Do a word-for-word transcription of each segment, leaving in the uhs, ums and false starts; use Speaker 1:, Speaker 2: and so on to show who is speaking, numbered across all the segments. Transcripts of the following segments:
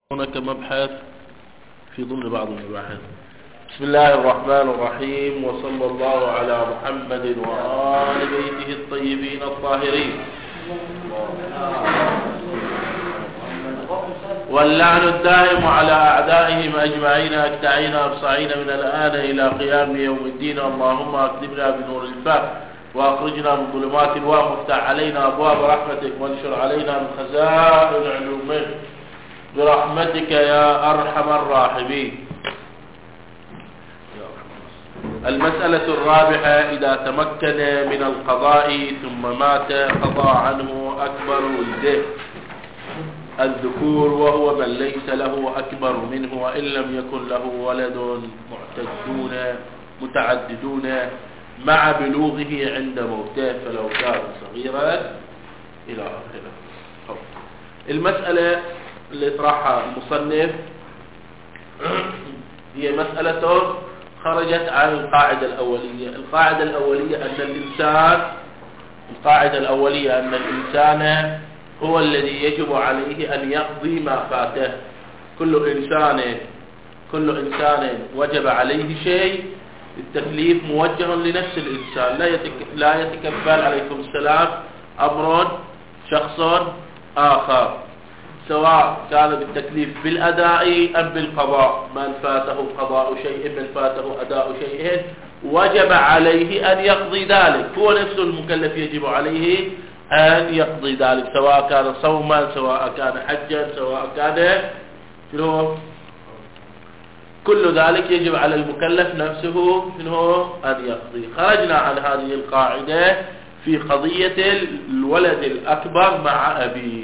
Speaker 1: هناك مبحث في ضمن بعض المباحث. بسم الله الرحمن الرحيم، وصلى الله على محمد وآل بيته الطيبين الطاهرين. واللعن الدائم على أعدائهم أجمعين أكتعين أبصعين من الآن إلى قيام يوم الدين. اللهم أكتبنا بنور الفهم وأخرجنا من ظلمات الوهم، وافتح علينا أبواب رحمتك وانشر علينا من خزائن علومك برحمتك يا أرحم الراحمين. المسألة الرابعة: إذا تمكن من القضاء ثم مات قضى عنه أكبر ولده الذكور، وهو من ليس له أكبر منه، وإن لم يكن له ولد معتدون متعددون مع بلوغه عند موته فلو كان صغيرا إلى آخره. المسألة اللي طرحها المصنف هي مسألة خرجت عن القاعدة الأولية. القاعدة الأولية أن الإنسان القاعدة الأولية أن الإنسان هو الذي يجب عليه أن يقضي ما فاته. كل إنسان كل إنسان وجب عليه شيء، التكليف موجه لنفس الإنسان، لا يتك... لا يتكفل عليكم السلام أمر شخص آخر، سواء كان بالتكليف بالأداء أم بالقضاء. من فاته قضاء شيء من فاته أداء شيء وجب عليه أن يقضي ذلك، هو نفسه المكلف يجب عليه أن يقضي ذلك، سواء كان صوما سواء كان حجا سواء كان شنو، كل ذلك يجب على المكلف نفسه شنو أن يقضي. خرجنا عن هذه القاعدة في قضية الولد الأكبر مع أبيه.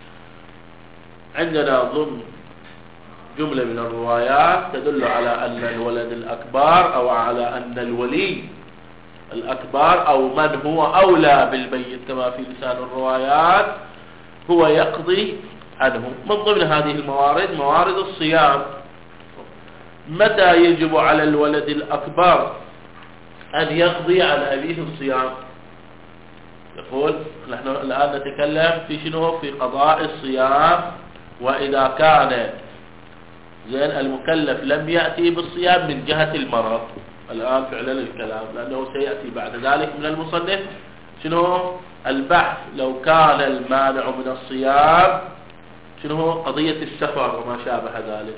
Speaker 1: عندنا ضمن جملة من الروايات تدل على أن الولد الأكبر أو على أن الولي الأكبر أو من هو أولى بالميت كما في لسان الروايات هو يقضي عنه. من ضمن هذه الموارد موارد الصيام. متى يجب على الولد الأكبر أن يقضي عن أبيه الصيام؟ يقول نحن الآن نتكلم في شنو؟ في قضاء الصيام. وإذا كان زين المكلف لم يأتي بالصيام من جهة المرض، الآن فعلا الكلام لأنه سيأتي بعد ذلك من المصنف شنو البحث لو كان المانع من الصيام شنو قضية السفر وما شابه ذلك.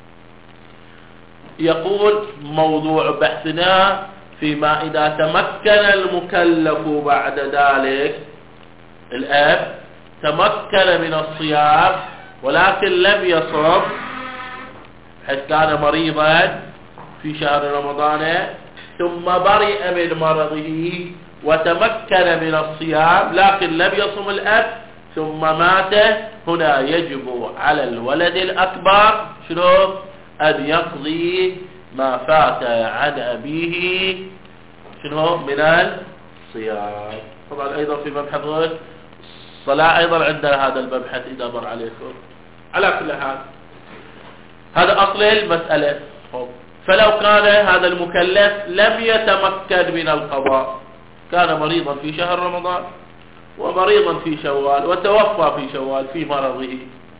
Speaker 1: يقول موضوع بحثنا فيما إذا تمكن المكلف بعد ذلك، الأب تمكن من الصيام ولكن لم يصم حيث كان مريضا في شهر رمضان ثم برئ من مرضه وتمكن من الصيام لكن لم يصم الأب ثم مات، هنا يجب على الولد الأكبر شنو أن يقضي ما فات عن أبيه شنو من الصيام. طبعا أيضا في مبحث الصلاة أيضا عندنا هذا المبحث إذا مر عليكم. على كل حال هذا أصل المسألة. فلو كان هذا المكلف لم يتمكن من القضاء، كان مريضا في شهر رمضان ومريضا في شوال وتوفى في شوال في مرضه،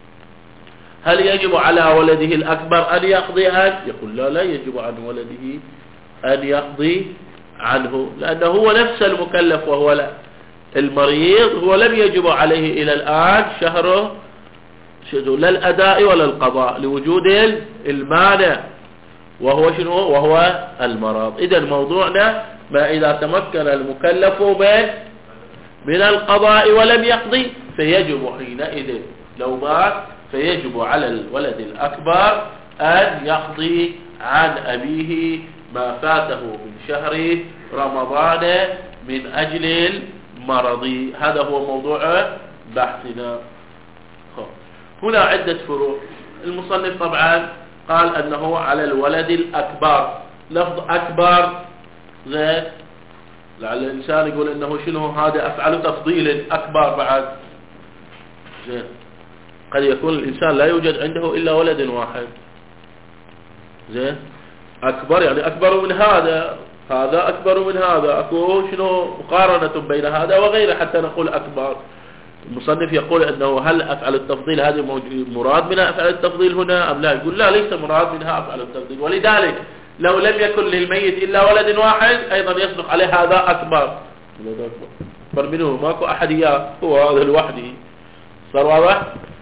Speaker 1: هل يجب على ولده الأكبر أن يقضي عنه؟ يقول لا لا يجب عن ولده أن يقضي عنه، لأنه هو نفس المكلف وهو لا المريض، هو لم يجب عليه إلى الآن شهره لا الأداء ولا القضاء لوجود المانع وهو شنو وهو المرض. إذا موضوعنا ما إذا تمكن المكلف من من القضاء ولم يقضي فيجب حينئذ لو مات فيجب على الولد الأكبر أن يقضي عن أبيه ما فاته من شهر رمضان من أجل المرض. هذا هو موضوع بحثنا. هنا عدة فروع. المصنف طبعا قال أنه على الولد الأكبر. لفظ أكبر زين لعل الإنسان يقول أنه شنو هذا أفعل تفضيل أكبر بعد زين، قد يكون الإنسان لا يوجد عنده إلا ولد واحد زين، أكبر يعني أكبر من هذا، هذا أكبر من هذا، أكو شنو مقارنة بين هذا وغيره حتى نقول أكبر. المصنف يقول أنه هل أفعل التفضيل هذه مراد منها أفعل التفضيل هنا أم لا؟ يقول لا، ليس مراد منها أفعل التفضيل. ولذلك لو لم يكن للميت إلا ولد واحد أيضا يصدق عليه هذا أكبر أكبر منه، ماكو أحد إياه، هو هذا لوحده. صار واضح؟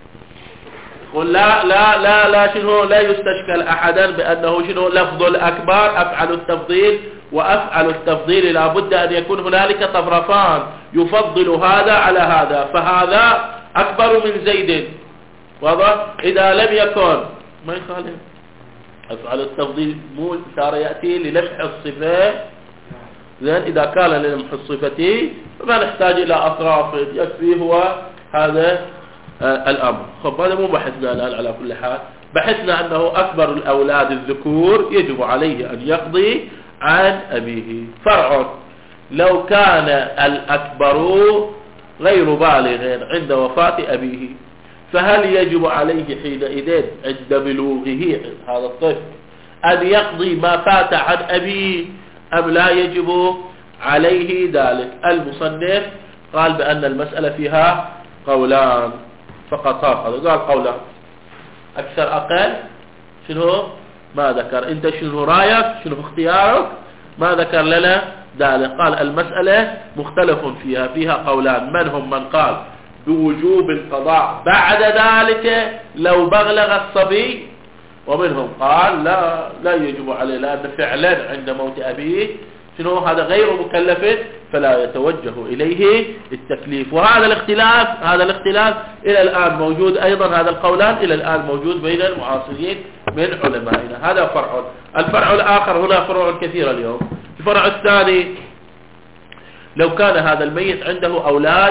Speaker 1: قل لا لا لا لا شنو لا يستشكل أحدا بأنه شنو لفظ الأكبر أفعل التفضيل، وأفعل التفضيل لا بد أن يكون هنالك طرفان يفضل هذا على هذا، فهذا أكبر من زيد. واضح؟ إذا لم يكن ما يخالف أفعل التفضيل مو صار يأتي للمح الصفة. زين إذا كان للمح الصفة فما نحتاج إلى أطراف، يكفي هو هذا آه الأمر. خب هذا مو بحثنا الآن. على كل حال بحثنا أنه أكبر الأولاد الذكور يجب عليه أن يقضي عن أبيه. فرع: لو كان الأكبر غير بالغ عند وفاة أبيه فهل يجب عليه حينئذ عند بلوغه هذا الطفل أن يقضي ما فات عن أبيه أم لا يجب عليه ذلك؟ المصنف قال بأن المسألة فيها قولان فقط. هذا قال قولان، أكثر أقل شنو ما ذكر. أنت شنو رأيك، شنو اختيارك؟ ما ذكر لنا ذلك. قال المسألة مختلف فيها، فيها قولان. من هم؟ من قال بوجوب القضاء بعد ذلك لو بلغ الصبي، ومنهم قال لا لا يجب عليه، لأن فعلا عند موت أبيه شنو هذا غير مكلف فلا يتوجه إليه التكليف. وهذا الاختلاف هذا الاختلاف إلى الآن موجود أيضا، هذا القولان إلى الآن موجود بين المعاصرين من علمائنا. هذا فرع. الفرع الآخر، هنا فروع كثيرة اليوم. الفرع الثاني: لو كان هذا الميت عنده أولاد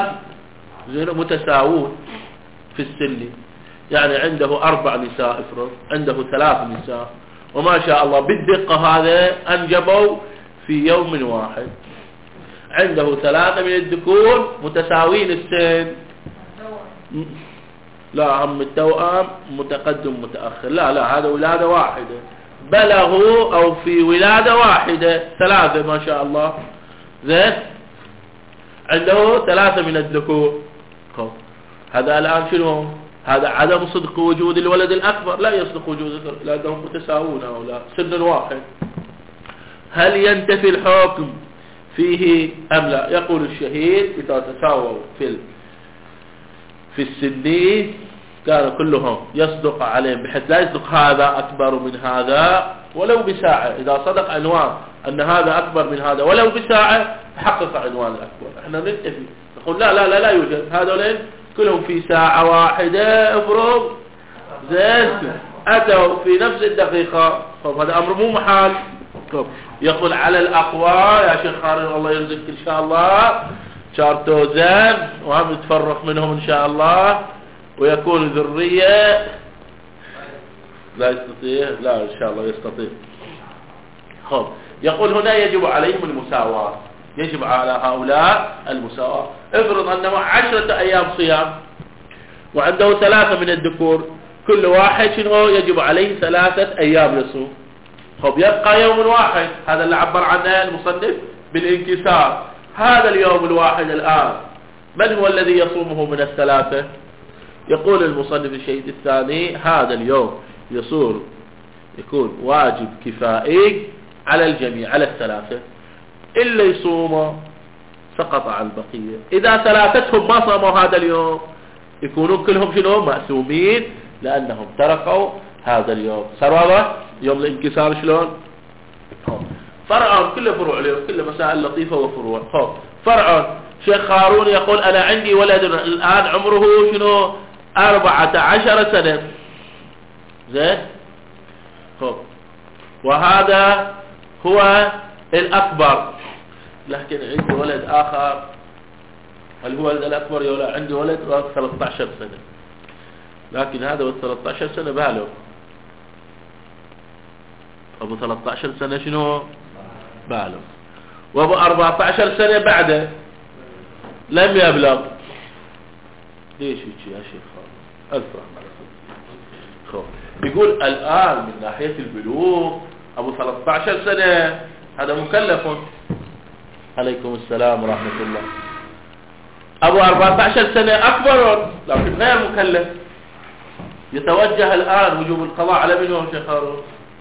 Speaker 1: متساوون في السن، يعني عنده أربع نساء افرض، عنده ثلاث نساء، وما شاء الله بالدقة هذا أنجبوا في يوم واحد، عنده ثلاثة من الذكور متساوين السن. لا عم التوأم متقدم متأخر، لا لا هذا ولادة واحدة، بلغوا أو في ولادة واحدة ثلاثة ما شاء الله. زين عنده ثلاثة من الذكور. هذا الآن شنو؟ هذا عدم صدق وجود الولد الأكبر. لا يصدق وجود لأنهم متساوون أو لا سن واحد. هل ينتفي الحكم فيه أم لا؟ يقول الشهيد إذا تساووا في في السن كانوا كلهم يصدق عليهم، بحيث لا يصدق هذا أكبر من هذا ولو بساعة. إذا صدق عنوان أن هذا أكبر من هذا ولو بساعة حقق عنوان الأكبر. احنا ننتفي نقول لا لا لا لا يوجد، هذولين كلهم في ساعة واحدة افرض زين أتوا في نفس الدقيقة. طب هذا أمر مو محال. طب يقول على الأقوى يا شيخ خالد الله يرزقك إن شاء الله شارتو زين وهم يتفرق منهم إن شاء الله ويكون ذرية. لا يستطيع، لا إن شاء الله يستطيع. خب يقول هنا يجب عليهم المساواة، يجب على هؤلاء المساواة. افرض أنه عشرة أيام صيام وعنده ثلاثة من الذكور، كل واحد شنو يجب عليه ثلاثة أيام يصوم. خب يبقى يوم واحد، هذا اللي عبر عنه المصنف بالانكسار. هذا اليوم الواحد الآن من هو الذي يصومه من الثلاثة؟ يقول المصنف الشهيد الثاني هذا اليوم يصور يكون واجب كفائي على الجميع، على الثلاثة. إلا يصوموا سقط عن البقية. إذا ثلاثتهم ما صاموا هذا اليوم يكونون كلهم شنو مأسومين لأنهم تركوا هذا اليوم. صار واضح يوم الانكسار شلون؟ فرع كل فروع اليوم، كل مسائل لطيفة وفروع. خب فرع شيخ هارون يقول أنا عندي ولد الآن عمره شنو أربعة عشر سنة. زين خب وهذا هو الأكبر، لكن عندي ولد آخر. هل هو الأكبر يا لا؟ عندي ولد ثلاثة عشر سنة، لكن هذا والثلاثة عشر سنة بالغ. أبو ثلاثة عشر سنة شنو بالغ، وأبو أربعة عشر سنة بعده لم يبلغ. ليش يجي يا شيخ؟ ألف رحمة الله. يقول الآن من ناحية البلوغ أبو ثلاثة عشر سنة هذا مكلف. عليكم السلام ورحمة الله. أبو أربعة عشر سنة أكبر لكن غير مكلف، يتوجه الآن وجوب القضاء على من هو شيخ هارون؟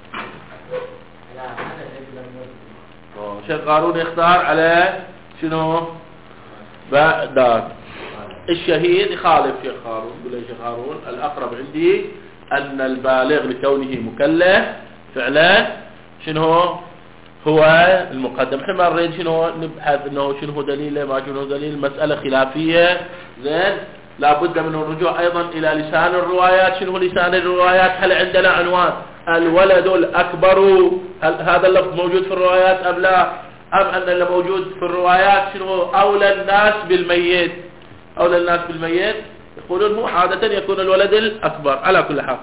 Speaker 1: شيخ هارون يختار على شنو؟ بعد الشهيد يخالف شيخ هارون، يقول شيخ هارون الأقرب عندي أن البالغ لكونه مكلف فعلا شنو هو المقدم. احنا ما نريد شنو نبحث انه شنو دليله ما شنو دليل، مسألة خلافية زين، لابد من الرجوع ايضا الى لسان الروايات. شنو لسان الروايات؟ هل عندنا عنوان الولد الاكبر، هل هذا اللفظ موجود في الروايات ام لا؟ ام ان اللي موجود في الروايات شنو اولى الناس بالميت، اولى الناس بالميت يقولون هو عادة يكون الولد الاكبر. على كل حال،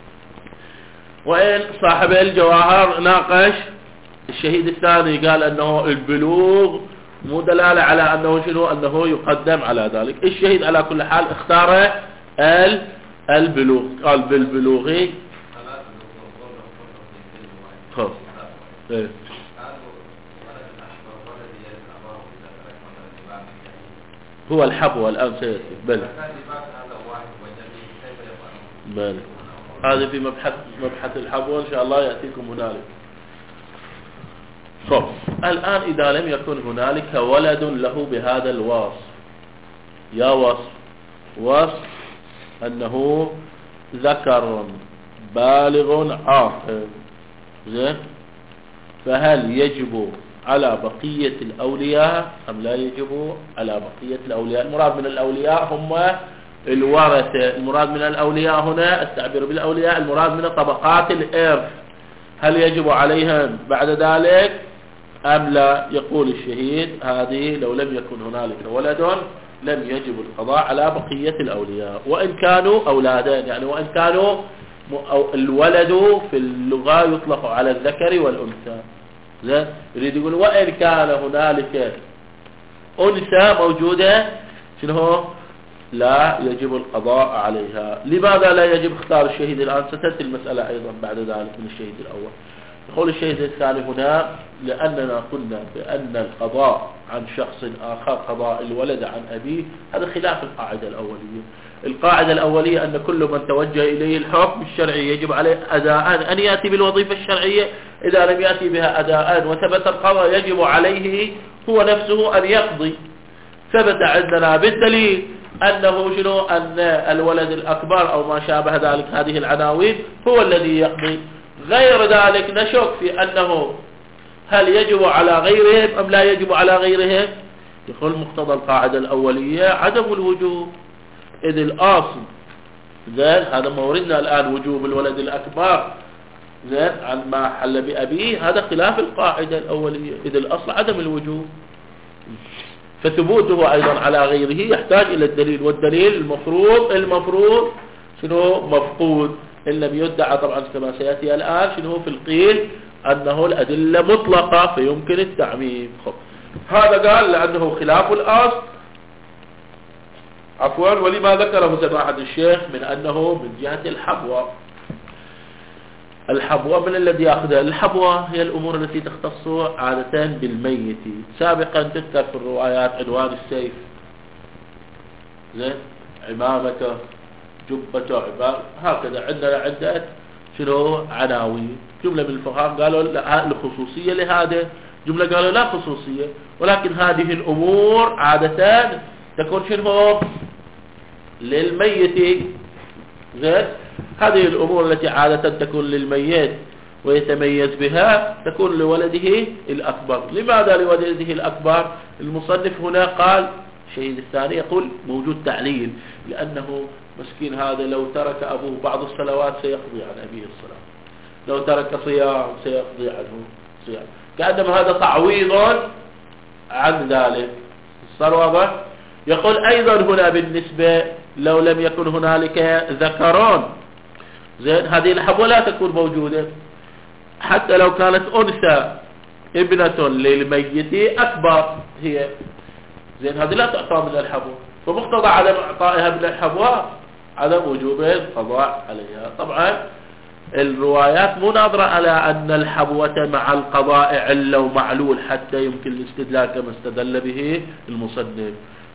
Speaker 1: وإن صاحب الجواهر ناقش الشهيد الثاني قال أنه البلوغ مو دلالة على أنه شنو أنه يقدم على ذلك. الشهيد على كل حال اختار البلوغ، قال بالبلوغ خلاص ايه هو الحبوة الآن سيأتي. بل بل هذا في مبحث مبحث الحبوة إن شاء الله يأتيكم هنالك. طب الآن إذا لم يكن هنالك ولد له بهذا الوصف، يا وصف وصف أنه ذكر بالغ عاقل، زين، فهل يجب على بقية الأولياء أم لا يجب على بقية الأولياء؟ المراد من الأولياء هم الورثة، المراد من الأولياء هنا التعبير بالأولياء المراد من طبقات الإرث، هل يجب عليهم بعد ذلك أم لا؟ يقول الشهيد هذه لو لم يكن هنالك ولد لم يجب القضاء على بقية الأولياء وإن كانوا أولادين، يعني وإن كانوا الولد في اللغة يطلق على الذكر والأنثى، زين، يريد يقول وإن كان هنالك أنثى موجودة شنو لا يجب القضاء عليها. لماذا لا يجب؟ اختار الشهيد الآن، ستأتي المسألة أيضا بعد ذلك من الشهيد الأول. يقول الشهيد الثاني هنا لأننا قلنا بأن القضاء عن شخص آخر قضاء الولد عن أبيه، هذا خلاف القاعدة الأولية. القاعدة الأولية أن كل من توجه إليه الحكم الشرعي يجب عليه أداء أن يأتي بالوظيفة الشرعية، إذا لم يأتي بها أداء وثبت القضاء يجب عليه هو نفسه أن يقضي. ثبت عندنا بالدليل أنه شنو أن الولد الأكبر أو ما شابه ذلك هذه العناوين هو الذي يقضي. غير ذلك نشك في أنه هل يجب على غيرهم أم لا يجب على غيرهم. يقول مقتضى القاعدة الأولية عدم الوجوب، إذ الأصل زين هذا ما وردنا الآن وجوب الولد الأكبر زين عن ما حل بأبيه، هذا خلاف القاعدة الأولية، إذ الأصل عدم الوجوب، فثبوته أيضا على غيره يحتاج إلى الدليل، والدليل المفروض المفروض شنو مفقود إن لم يدعى طبعا كما سيأتي الآن شنو في القيل أنه الأدلة مطلقة فيمكن التعميم. هذا قال لأنه خلاف الأصل عفوا، ولما ذكره سماحة الشيخ من أنه من جهة الحبوة. الحبوة من الذي يأخذها؟ الحبوة هي الأمور التي تختص عادة بالميت. سابقا تذكر في الروايات عنوان السيف، زين، عمامته، جبته، عبار، هكذا عندنا عدة شنو عناوين. جملة من الفقهاء قالوا لا الخصوصية لهذا، جملة قالوا لا خصوصية، ولكن هذه الأمور عادة تكون شنو للميت، زين، هذه الأمور التي عادة تكون للميت ويتميز بها تكون لولده الأكبر. لماذا لولده الأكبر؟ المصنف هنا قال الشهيد الثاني يقول موجود تعليل، لأنه مسكين هذا لو ترك أبوه بعض الصلوات سيقضي عن أبيه الصلاة، لو ترك صيام سيقضي عنه صيام، كأنما هذا تعويض عن ذلك. صار واضح؟ يقول أيضا هنا بالنسبة لو لم يكن هنالك ذكران، زين، هذه الحبوة لا تكون موجودة، حتى لو كانت أنثى ابنة للميت أكبر هي، زين، هذه لا تعطى من الحبوة، فمقتضى عدم إعطائها من الحبوة عدم وجوب القضاء عليها. طبعا الروايات مو ناظرة على أن الحبوة مع القضاء علة ومعلول حتى يمكن الاستدلال كما استدل به المصنف،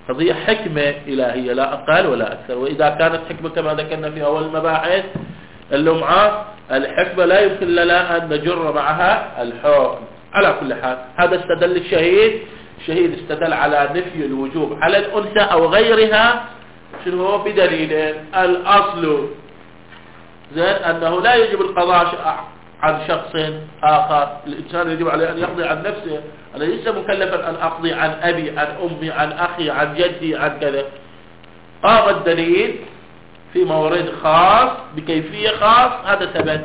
Speaker 1: قضية حكمة إلهية لا أقل ولا أكثر. وإذا كانت حكمة كما ذكرنا في أول المباحث اللمعة، الحكمة لا يمكن لنا أن نجر معها الحكم. على كل حال هذا استدل الشهيد، الشهيد استدل على نفي الوجوب على الأنثى أو غيرها شنو هو بدليل الأصل زين أنه لا يجب القضاء عن شخص آخر. الإنسان يجب عليه أن يقضي عن نفسه. أنا ليس مكلفا أن أقضي عن أبي، عن أمي، عن أخي، عن جدي، عن كذا. قام الدليل في مورد خاص بكيفية خاص، هذا ثبت.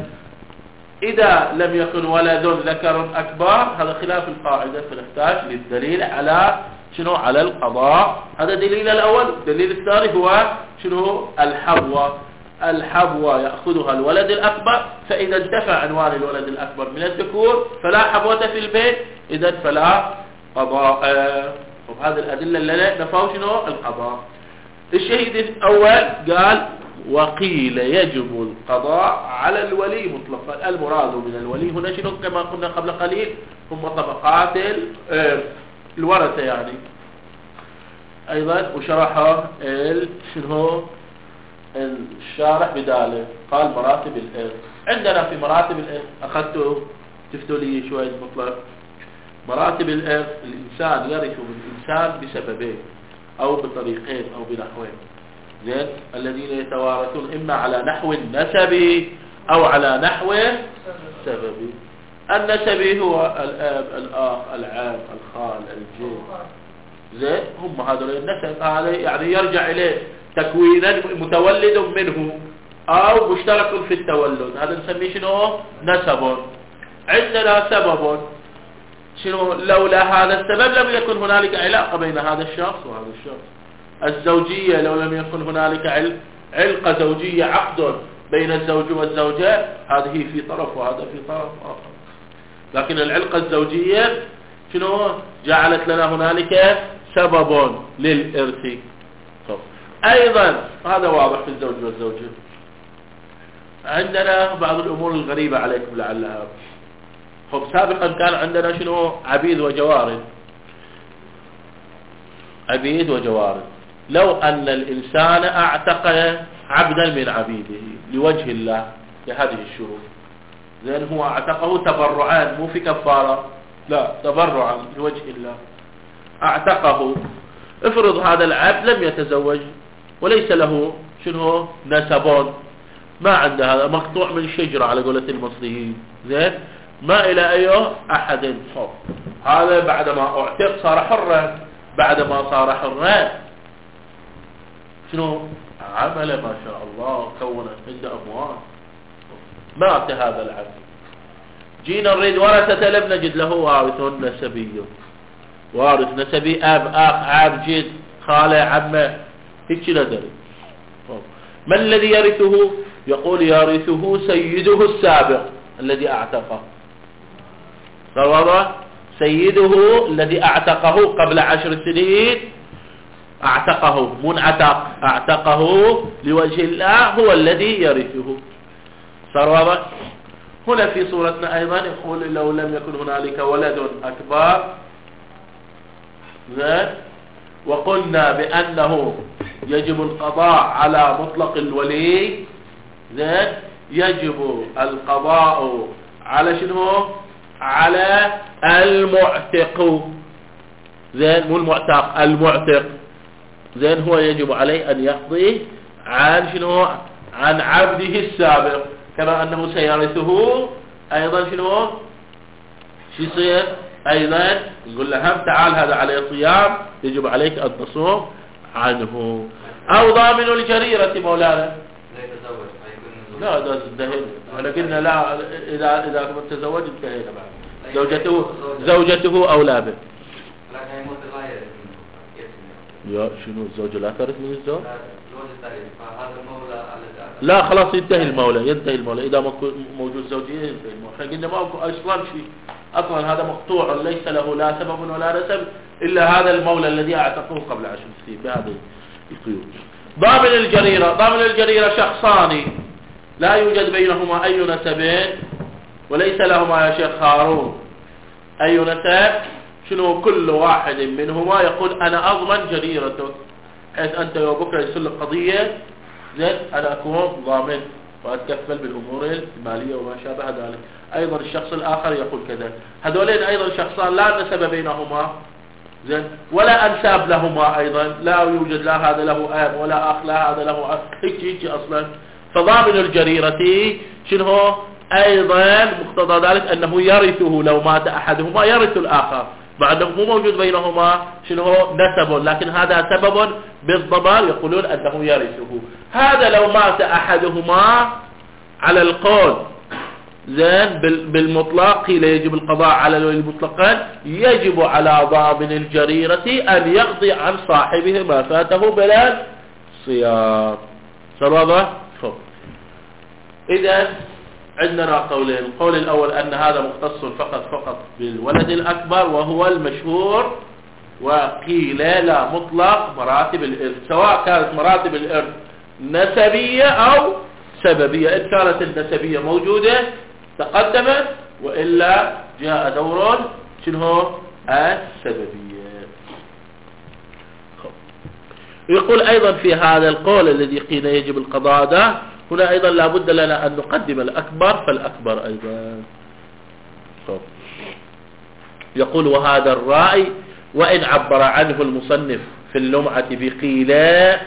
Speaker 1: إذا لم يكن ولد ذكر أكبر هذا خلاف القاعدة، فنحتاج للدليل على شنو؟ على القضاء. هذا دليل الأول. الدليل الثاني هو شنو؟ الحبوة. الحبوة يأخذها الولد الأكبر، فإذا انتفى عنوان الولد الأكبر من الذكور فلا حبوة في البيت، إذا فلا قضاء. وهذه الأدلة اللي نفوا شنو؟ القضاء. الشهيد الأول قال وقيل يجب القضاء على الولي مطلقا. المراد من الولي هنا شنو؟ كما قلنا قبل قليل هم طبقات الورثة يعني. أيضا وشرحه شنو الشارح بداله، قال مراتب الإرث. عندنا في مراتب الإرث أخذتوا تفتوا لي شوية مطلق. مراتب الإرث الإنسان يرث من الإنسان بسببين أو بطريقين أو بنحوين. زين الذين يتوارثون إما على نحو النسبي أو على نحو السببي. النسبي هو الأب، الأخ، العم، الخال، الجد. زين هم هذول النسب، هذا يعني يرجع إليه تكوينا متولد منه أو مشترك في التولد، هذا نسميه شنو؟ نسب. عندنا سبب شنو؟ لولا هذا السبب لم يكن هنالك علاقة بين هذا الشخص وهذا الشخص. الزوجية لو لم يكن هنالك علقة زوجية، عقد بين الزوج والزوجة، هذه في طرف وهذا في طرف آخر. لكن العلقة الزوجية شنو؟ جعلت لنا هنالك سبب للإرث. أيضا هذا واضح في الزوج والزوجة. عندنا بعض الأمور الغريبة عليكم لعلها. خب سابقا كان عندنا شنو؟ عبيد وجوارث. عبيد وجوارث. لو أن الإنسان أعتق عبدا من عبيده لوجه الله لهذه الشروط، زين هو أعتقه تبرعا مو في كفارة، لا تبرعا لوجه الله أعتقه. افرض هذا العبد لم يتزوج وليس له شنو؟ نسب، ما عنده، هذا مقطوع من شجرة على قولة المصريين. زين ما إلى أيه أحد. صوت هذا بعدما أعتق صار حرا، بعدما صار حرا شنو عمل؟ ما شاء الله كون عنده أموال. مات هذا العبد، جينا نريد ورثة لم نجد له وارث نسبي. وارث نسبي أب، أخ، عم، جد، خالة، عمه، هيك ندري. ما الذي يرثه؟ يقول يرثه سيده السابق الذي أعتقه. صار سيده الذي أعتقه قبل عشر سنين، أعتقه منعتق، أعتقه لوجه الله، هو الذي يرثه. صار واضح؟ هنا في صورتنا أيضا يقول لو لم يكن هنالك ولد أكبر، وقلنا بأنه يجب القضاء على مطلق الولي، يجب القضاء على شنو؟ على المعتق. زين مو المعتق، المعتق. زين هو يجب عليه أن يقضي عن شنو؟ عن عبده السابق، كما أنه سيرثه أيضا شنو؟ شو يصير؟ أيضا يقول له هم تعال هذا عليه صيام، يجب عليك أن تصوم عنه. أو ضامن الجريرة مولانا. لا هذا انتهينا، احنا قلنا لا إذا إذا كنت تزوج انتهينا بعد. زوجته زوجته أولى به. يا شنو الزوجة لا ترث من الزوج؟ لا خلاص ينتهي المولى، ينتهي المولى إذا موجود زوجية ينتهي المولى. احنا قلنا ما أصلا شيء، أصلا هذا مقطوع ليس له لا سبب ولا نسب إلا هذا المولى الذي أعتقه قبل عشر سنين بهذه القيود. ضامن الجريرة، ضامن الجريرة شخصان لا يوجد بينهما أي نسبين وليس لهما يا شيخ هارون أي نسب. شنو كل واحد منهما يقول أنا أضمن جريرتك، حيث أنت يا بكرة يصير لك قضية زين أنا أكون ضامن وأتكفل بالأمور المالية وما شابه ذلك. أيضا الشخص الآخر يقول كذا. هذولين أيضا شخصان لا نسب بينهما زين ولا أنساب لهما، أيضا لا يوجد لا هذا له أب ولا أخ لا هذا له أخ، هيك هيك أصلا. فضامن الجريرة شنو أيضا مقتضى ذلك أنه يرثه، لو مات أحدهما يرث الآخر، مع أنه مو موجود بينهما شنو نسب، لكن هذا سبب بالضمان يقولون أنه يرثه. هذا لو مات أحدهما على القول زين بالمطلق قيل يجب القضاء على المطلقان، يجب على ضامن الجريرة أن يقضي عن صاحبه ما فاته بلا صيام. صار واضح؟ إذا عندنا قولين. القول الأول أن هذا مختص فقط فقط بالولد الأكبر وهو المشهور، وقيل لا مطلق مراتب الإرث، سواء كانت مراتب الإرث نسبية أو سببية. إن كانت النسبية موجودة تقدمت، وإلا جاء دور شنو السببية. يقول أيضا في هذا القول الذي قيل يجب القضاء ده، هنا أيضا لابد لنا أن نقدم الأكبر فالأكبر أيضا. يقول وهذا الرأي وإن عبر عنه المصنف في اللمعة بقيل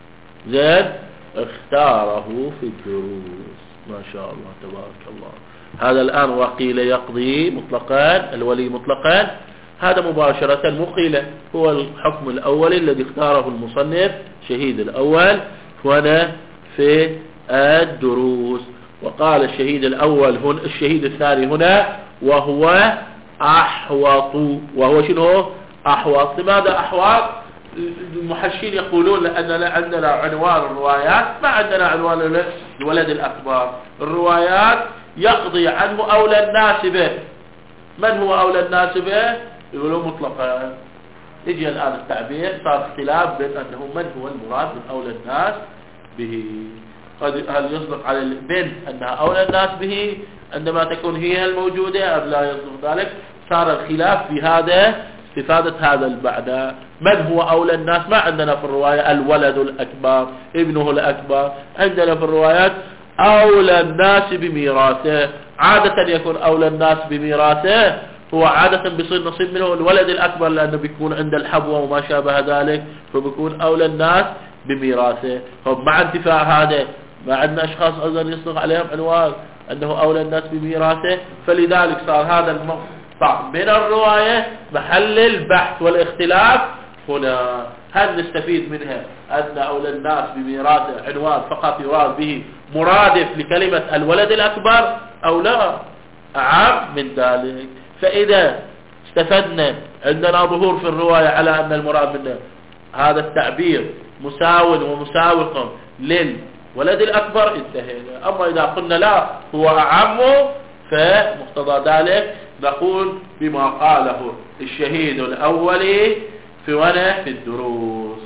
Speaker 1: زين اختاره في الدروس. ما شاء الله تبارك الله. هذا الآن وقيل يقضي مطلقان، الولي مطلقان، هذا مباشرة مقيل هو الحكم الأول الذي اختاره المصنف شهيد الأول هنا في الدروس. وقال الشهيد الأول هنا الشهيد الثاني هنا وهو أحوط، وهو شنو أحوط. لماذا أحوط؟ المحشين يقولون لأننا عندنا عنوان الروايات ما عندنا عنوان الولد الأكبر. الروايات يقضي عنه أولى الناس به. من هو أولى الناس به؟ يقولون مطلقا. يجي الآن التعبير صار اختلاف بين أنه من هو المراد من أولى الناس به. هل يصدق على البنت أنها أولى الناس به عندما تكون هي الموجودة أم لا يصدق ذلك؟ صار الخلاف في هذا استفادة هذا البعد. من هو أولى الناس؟ ما عندنا في الرواية الولد الأكبر ابنه الأكبر، عندنا في الروايات أولى الناس بميراثه. عادة يكون أولى الناس بميراثه هو عادة بيصير نصيب منه الولد الأكبر، لأنه بيكون عند الحبوة وما شابه ذلك، فبيكون أولى الناس بميراثه. مع انتفاع هذا ما عندنا أشخاص أيضا يصدق عليهم عنوان أنه أولى الناس بميراثه، فلذلك صار هذا المقطع من الرواية محل البحث والاختلاف هنا. هل نستفيد منها أن أولى الناس بميراثه عنوان فقط يراد به مرادف لكلمة الولد الأكبر أو لا أعم من ذلك؟ فإذا استفدنا عندنا ظهور في الرواية على أن المراد منه هذا التعبير مساو ومساوق للولد الأكبر انتهينا. أما إذا قلنا لا هو أعم فمقتضى ذلك نقول بما قاله الشهيد الأولي في ونا في الدروس.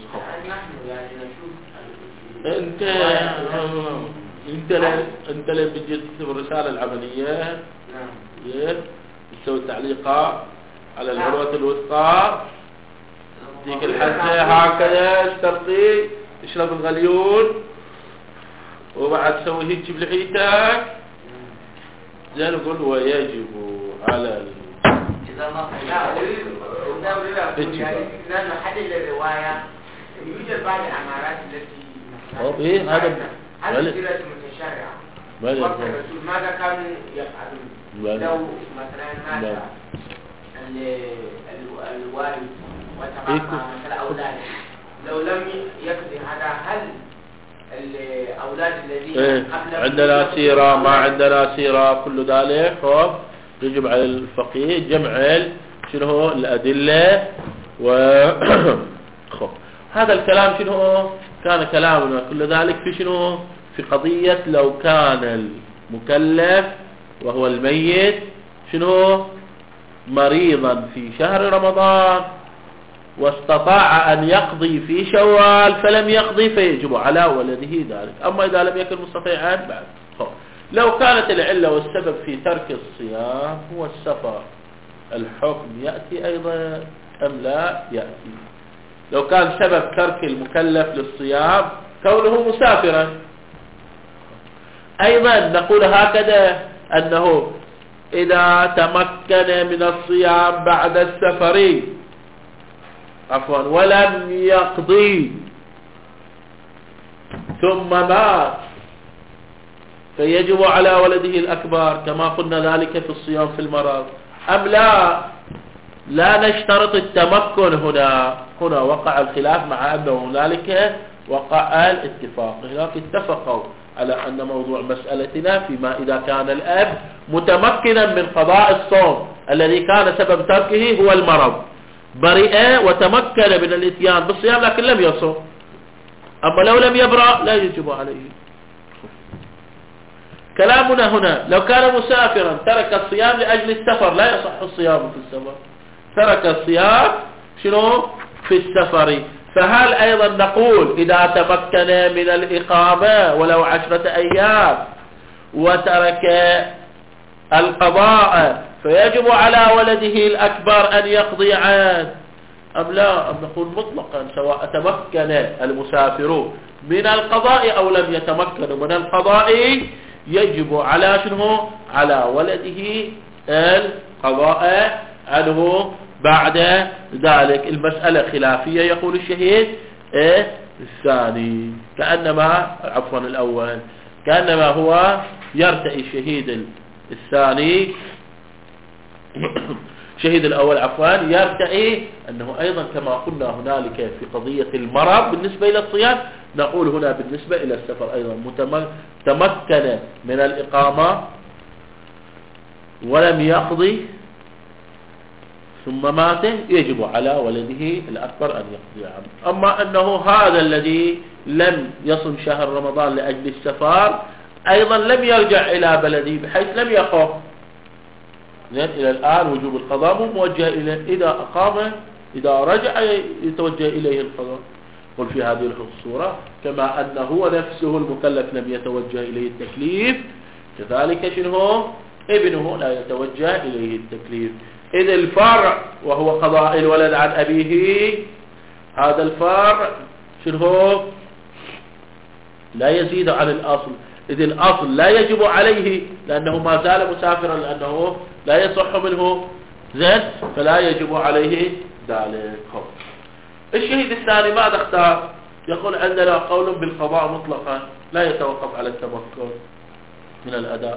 Speaker 1: انت انت لا انت لا بتجي تكتب الرسالة العملية نعم تسوي تعليقات على العروة الوسطى ديك الحسنة هكذا اشترطي اشرب الغليون وبعد تسوي هيك بلحيتك زين نقول ويجب على
Speaker 2: إذا ما لا أريد أن نحدد الرواية يوجد بعض الأمارات التي
Speaker 1: طب إيه هذا
Speaker 2: هذه السيرة المتشرعة وقت الرسول ماذا كانوا يفعلون؟ لو مثلا مات الوالد وتبقى مثلا أولاده لو لم يقضي هذا هل الأولاد الذين
Speaker 1: إيه عندنا سيرة ما عندنا سيرة كل ذلك خب يجب على الفقيه جمع شنو هو الأدلة و خب هذا الكلام شنو هو كان كلامنا كل ذلك في شنو في قضية لو كان المكلف وهو الميت شنو مريضا في شهر رمضان واستطاع أن يقضي في شوال فلم يقضي فيجب على ولده ذلك. أما إذا لم يكن مستطيعا بعد خب. لو كانت العلة والسبب في ترك الصيام هو السفر الحكم يأتي أيضا أم لا يأتي؟ لو كان سبب ترك المكلف للصيام كونه مسافرا، أيضا نقول هكذا أنه إذا تمكن من الصيام بعد السفر عفوا ولم يقضي ثم مات فيجب على ولده الأكبر كما قلنا ذلك في الصيام في المرض أم لا؟ لا نشترط التمكن هنا. هنا وقع الخلاف مع أنه هنالك وقع الاتفاق. هناك اتفقوا على أن موضوع مسألتنا فيما إذا كان الأب متمكنا من قضاء الصوم الذي كان سبب تركه هو المرض، برئ وتمكن من الاتيان بالصيام لكن لم يصم. أما لو لم يبرأ لا يجب عليه. كلامنا هنا لو كان مسافرا ترك الصيام لأجل السفر لا يصح الصيام في السفر، ترك الصيام شنو في السفر. فهل أيضا نقول إذا تمكن من الإقامة ولو عشرة أيام وترك القضاء فيجب على ولده الأكبر أن يقضي عنه أم لا؟ أم نقول مطلقا سواء تمكن المسافر من القضاء أو لم يتمكن من القضاء يجب على شنو على ولده القضاء عنه بعد ذلك. المسألة خلافية يقول الشهيد إيه الثاني كأنما عفوا الأول كأنما هو يرتئي الشهيد الثاني شهيد الأول عفوا يرتئي أنه أيضا كما قلنا هنالك في قضية المرض بالنسبة إلى الصيام نقول هنا بالنسبة إلى السفر أيضا تمكن من الإقامة ولم يقضي ثم مات يجب على ولده الأكبر أن يقضي عنه. أما أنه هذا الذي لم يصم شهر رمضان لأجل السفر أيضا لم يرجع إلى بلده بحيث لم يقف زين إلى الآن وجوب القضاء مو موجه إليه، إذا أقام إذا رجع يتوجه إليه القضاء. قل في هذه الصورة كما أنه هو نفسه المكلف لم يتوجه إليه التكليف كذلك شنو ابنه لا يتوجه إليه التكليف. إذ الفرع وهو قضاء الولد عن أبيه هذا الفرع شنو لا يزيد عن الأصل، إذ الأصل لا يجب عليه لأنه ما زال مسافرا لأنه لا يصح منه زين فلا يجب عليه ذلك. الشهيد الثاني ماذا اختار؟ يقول عندنا قول بالقضاء مطلقا لا يتوقف على التمكن من الأداء.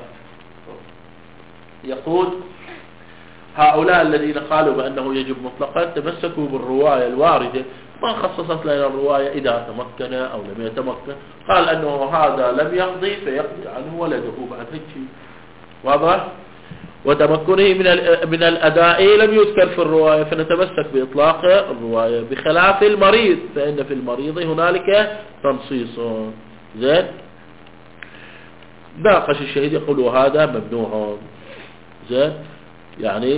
Speaker 1: يقول هؤلاء الذين قالوا بأنه يجب مطلقا تمسكوا بالرواية الواردة ما خصصت لنا الرواية إذا تمكن أو لم يتمكن، قال أنه هذا لم يقضي فيقضي عنه ولده بعد هيك شيء واضح. وتمكنه من من الأداء لم يذكر في الرواية فنتمسك بإطلاق الرواية بخلاف المريض فإن في المريض هنالك تنصيص زين. ناقش الشهيد يقول هذا ممنوع زين يعني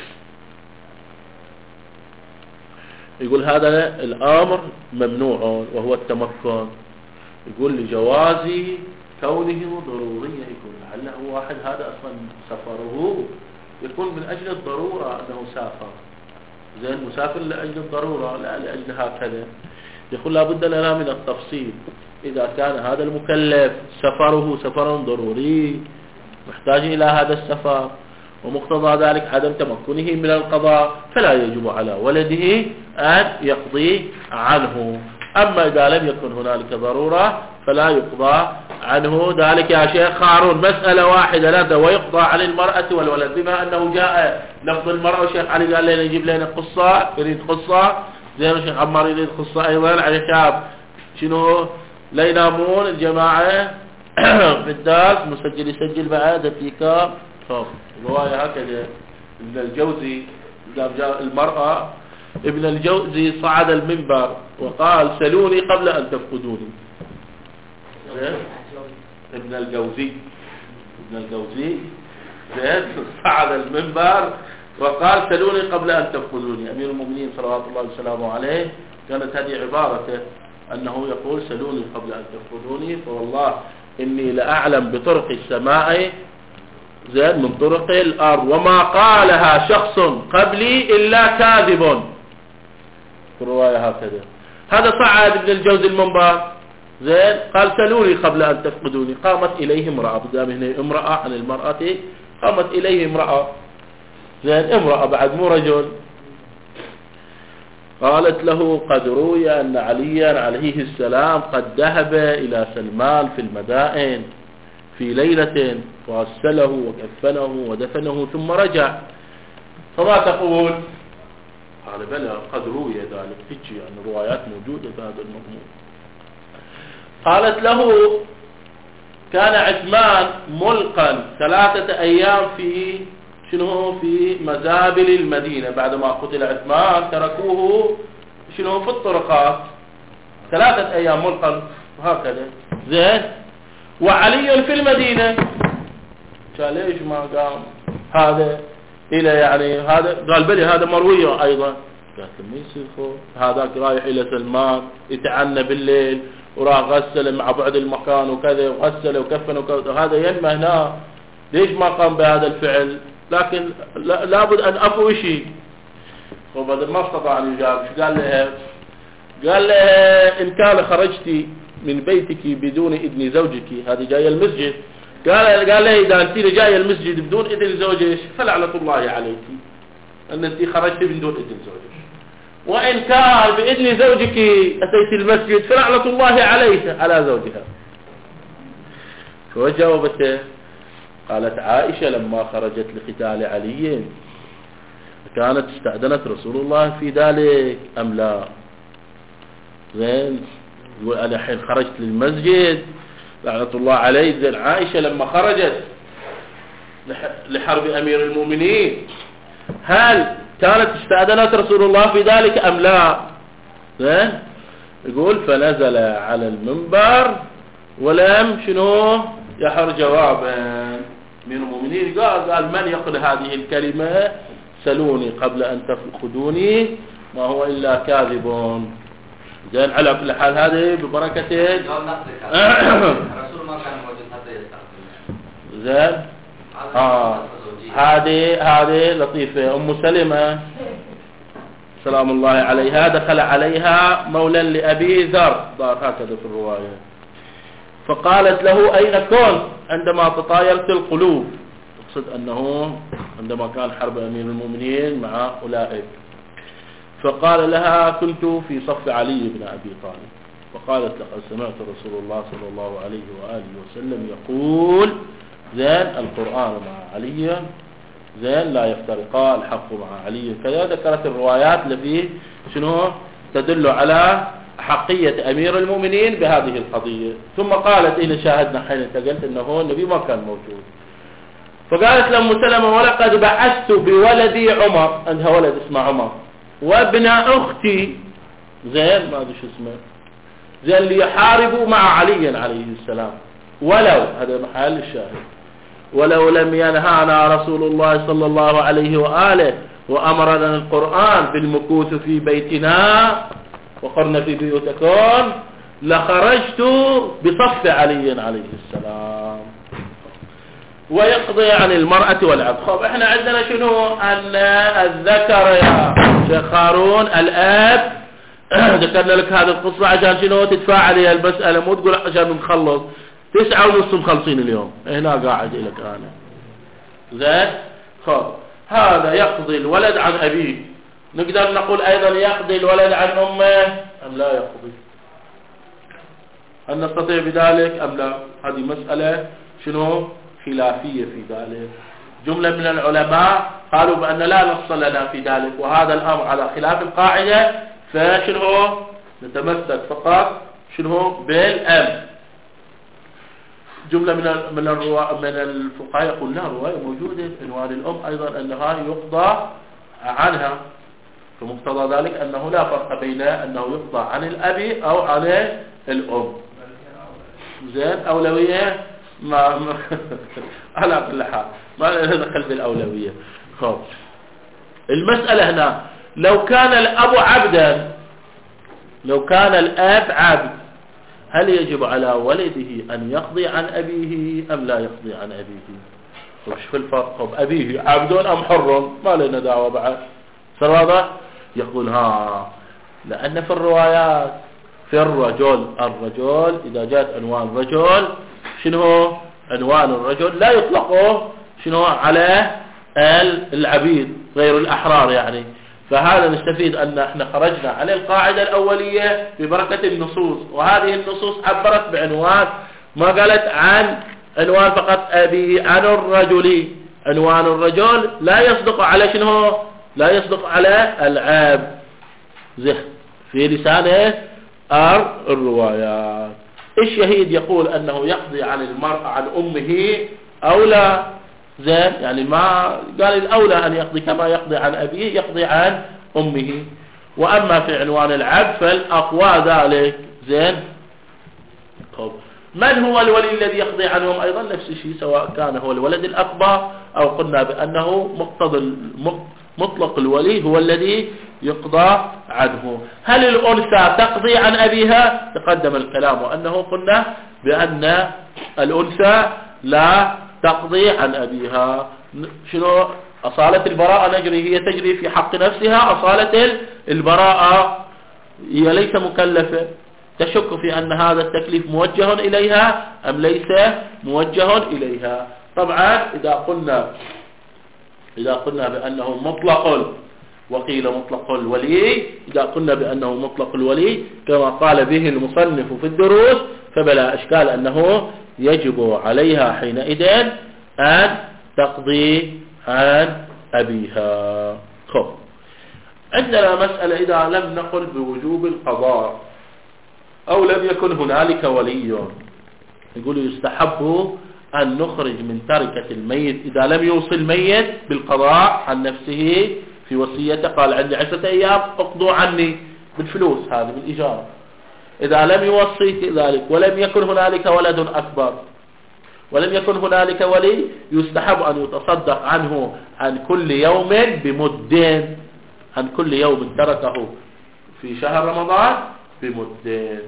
Speaker 1: يقول هذا الأمر ممنوع وهو التمكن. يقول لجواز كونه ضروريا يكون لعله واحد هذا أصلا سفره يكون من أجل الضرورة أنه سافر زين مسافر لأجل الضرورة لا لأجل هكذا. يقول لابد لنا من التفصيل إذا كان هذا المكلف سفره سفر ضروري محتاج إلى هذا السفر ومقتضى ذلك عدم تمكنه من القضاء فلا يجب على ولده أن يقضي عنه. أما إذا لم يكن هنالك ضرورة فلا يقضى عنه. ذلك يا شيخ هارون مسألة واحدة لا ويقضى عن المرأة والولد بما أنه جاء لفظ المرأة والشيخ علي قال لنا يجيب لنا قصة يريد قصة زين الشيخ عمار يريد قصة أيضا على شاب شنو لا ينامون الجماعة في الدرس مسجل يسجل بعد دقيقة رواية هكذا. ابن الجوزي جاء المرأة ابن الجوزي صعد المنبر وقال سلوني قبل أن تفقدوني. ابن الجوزي ابن الجوزي صعد المنبر وقال سلوني قبل أن تفقدوني. أمير المؤمنين صلوات الله وسلامه عليه كانت هذه عبارته أنه يقول سلوني قبل أن تفقدوني فوالله إني لأعلم بطرق السماء زين من طرق الأرض، وما قالها شخص قبلي إلا كاذب. في الرواية هكذا. هذا صعد ابن الجوزي المنبر، زين قال سلوني قبل أن تفقدوني. قامت إليه امرأة، قدام هنا امرأة عن المرأة، قامت إليه امرأة، زين امرأة بعد مو رجل، قالت له قد روي أن عليا عليه السلام قد ذهب إلى سلمان في المدائن في ليلة فغسله وكفنه ودفنه ثم رجع، فما تقول؟ قال بلى قد روي ذلك، تجي يعني روايات موجودة في هذا المضمون. قالت له كان عثمان ملقا ثلاثة أيام في شنو في مزابل المدينة، بعدما قتل عثمان تركوه شنو في الطرقات ثلاثة أيام ملقا هكذا، زين وعلي في المدينة. قال ليش ما قام هذا إلى يعني هذا؟ قال بلي هذا مروية أيضا. قالت ما يصير خوف، هذاك رايح إلى سلمان يتعنى بالليل وراح غسل مع بعد المكان وكذا وغسل وكفن وكذا، هذا ينمى هنا، ليش ما قام بهذا الفعل؟ لكن لابد أن أفوي شيء. وبعد ما استطاع أن يجاب، قال لها قال لها إن كان خرجتي من بيتك بدون إذن زوجك، هذه جاية المسجد، قال قال لها إذا أنت جاية المسجد بدون إذن زوجك فلعنة الله عليك أن أنت خرجت بدون إذن زوجك، وإن كان بإذن زوجك أتيت المسجد فلعنة الله عليك على زوجها. فجاوبته قالت عائشة لما خرجت لقتال علي كانت استأذنت رسول الله في ذلك أم لا؟ زين يقول أنا الحين خرجت للمسجد لعنة الله عليه. زين عائشة لما خرجت لحرب أمير المؤمنين هل كانت استأذنت رسول الله في ذلك أم لا؟ زين يقول فنزل على المنبر ولم شنو يحر جوابا من المؤمنين، قال قال من يقول هذه الكلمة سلوني قبل أن تفقدوني ما هو إلا كاذب. زين على كل حال هذه ببركة
Speaker 2: الرسول ما كان موجود حتى يستقبل.
Speaker 1: زين آه هذه هذه لطيفة. أم سلمة سلام الله عليها دخل عليها مولى لأبي ذر هكذا في الرواية، فقالت له أين كنت عندما تطايرت القلوب، أقصد أنه عندما كان حرب أمير المؤمنين مع أولئك. فقال لها كنت في صف علي بن أبي طالب. فقالت لقد سمعت رسول الله صلى الله عليه وآله وسلم يقول زين القرآن مع علي زين لا يفترقا الحق مع علي كذا. ذكرت الروايات التي شنو تدل على حقية أمير المؤمنين بهذه القضية. ثم قالت إن شاهدنا حين انتقلت أنه النبي ما كان موجود. فقالت لأم سلمة ولقد بعثت بولدي عمر، عندها ولد اسمه عمر، وابن أختي زين ما أدري شو اسمه زين ليحاربوا مع علي عليه السلام، ولو هذا محل الشاهد ولو لم ينهانا رسول الله صلى الله عليه وآله وأمرنا القرآن بالمكوث في بيتنا وقرن في بيوتكم لخرجت بصف علي عليه السلام ويقضي عن المرأة والعبد. خب احنا عندنا شنو أن الذكر يا شيخ هارون الآب ذكرنا لك هذه القصة عشان شنو تدفع عليها المسألة، مو تقول عشان نخلص تسعة ونص مخلصين اليوم هنا قاعد لك أنا زين. خب هذا يقضي الولد عن أبيه، نقدر نقول أيضا يقضي الولد عن أمه أم لا يقضي؟ هل نستطيع بذلك أم لا؟ هذه مسألة شنو خلافية في ذلك. جملة من العلماء قالوا بأن لا نص لنا في ذلك، وهذا الأمر على خلاف القاعدة، فشنو نتمسك فقط شنو بالأم. جملة من من من الفقهاء يقول لا رواية موجودة عنوان الأم أيضا أنها يقضى عنها، فمقتضى ذلك أنه لا فرق بين أنه يقضى عن الأب أو عن الأم. زين أولوية ما, ما على كل حال ما لنا دخل بالأولوية. خب المسألة هنا لو كان الأب عبدا، لو كان الأب عبد هل يجب على ولده أن يقضي عن أبيه أم لا يقضي عن أبيه؟ وش في الفرق؟ أبيه عبد أم حر؟ ما لنا دعوة بعد. صار واضح؟ يقول ها لأن في الروايات في الرجل الرجل إذا جاءت عنوان رجل شنو عنوان الرجل لا يطلقه شنو على العبيد غير الأحرار يعني. فهذا نستفيد أن احنا خرجنا على القاعدة الأولية ببركة النصوص، وهذه النصوص عبرت بعنوان، ما قالت عن عنوان فقط أبي عن الرجل. عنوان الرجل لا يصدق على شنو لا يصدق على العاب زه في لسانه الروايات. الشهيد يقول أنه يقضي عن المرأة عن أمه أولى زين، يعني ما قال الأولى أن يقضي كما يقضي عن أبيه يقضي عن أمه. وأما في عنوان العبد فالأقوى ذلك زين. طب من هو الولي الذي يقضي عنهم؟ أيضا نفس الشيء، سواء كان هو الولد الأكبر أو قلنا بأنه مقتضى مطلق الولي هو الذي يقضى عنه. هل الأنثى تقضي عن أبيها؟ تقدم الكلام وأنه قلنا بأن الأنثى لا تقضي عن أبيها. شنو أصالة البراءة نجري، هي تجري في حق نفسها. أصالة البراءة هي ليس مكلفة، تشك في أن هذا التكليف موجه إليها أم ليس موجه إليها. طبعا إذا قلنا إذا قلنا بأنه مطلق وقيل مطلق الولي، إذا قلنا بأنه مطلق الولي كما قال به المصنف في الدروس فبلا أشكال أنه يجب عليها حينئذ أن تقضي عن أبيها. خب عندنا مسألة إذا لم نقل بوجوب القضاء أو لم يكن هنالك ولي، يقول يستحب أن نخرج من تركة الميت إذا لم يوصي الميت بالقضاء عن نفسه في وصيته، قال عندي عشرة أيام اقضوا عني بالفلوس هذه بالإجارة. إذا لم يوصي ذلك ولم يكن هنالك ولد أكبر ولم يكن هنالك ولي يستحب أن يتصدق عنه عن كل يوم بمدين، عن كل يوم تركه في شهر رمضان بمدين.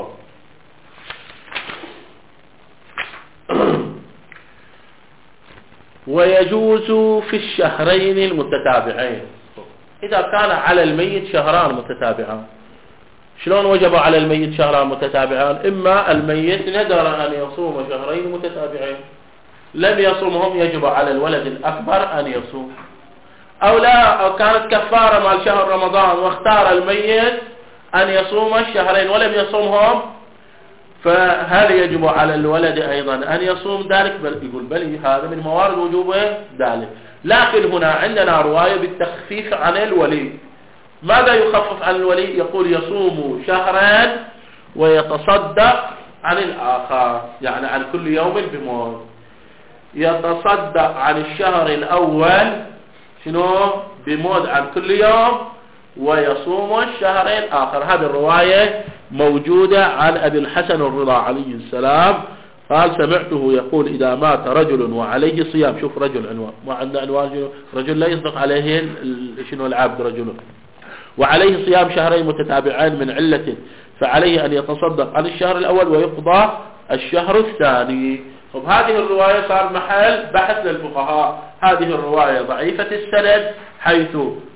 Speaker 1: ويجوز في الشهرين المتتابعين. إذا كان على الميت شهران متتابعان، شلون وجب على الميت شهران متتابعان؟ إما الميت ندر أن يصوم شهرين متتابعين لم يصومهم يجب على الولد الأكبر أن يصوم، أو لا أو كانت كفارة مع شهر رمضان واختار الميت أن يصوم الشهرين ولم يصومهم، فهل يجب على الولد أيضا أن يصوم ذلك؟ بل يقول بل هذا من موارد وجوب ذلك. لكن هنا عندنا رواية بالتخفيف عن الولي. ماذا يخفف عن الولي؟ يقول يصوم شهرين ويتصدق عن الآخر، يعني عن كل يوم بمود. يتصدق عن الشهر الأول شنو بمود عن كل يوم، ويصوم الشهرين الآخر. هذه الرواية موجودة عن أبي الحسن الرضا عليه السلام، قال سمعته يقول إذا مات رجل وعليه صيام. شوف رجل عنوان، ما عندنا عنوان رجل لا يصدق عليه شنو العبد رجل، وعليه صيام شهرين متتابعين من علة، فعليه أن يتصدق عن الشهر الأول ويقضى الشهر الثاني. طب هذه الرواية صار محل بحث للفقهاء. هذه الرواية ضعيفة السند حيث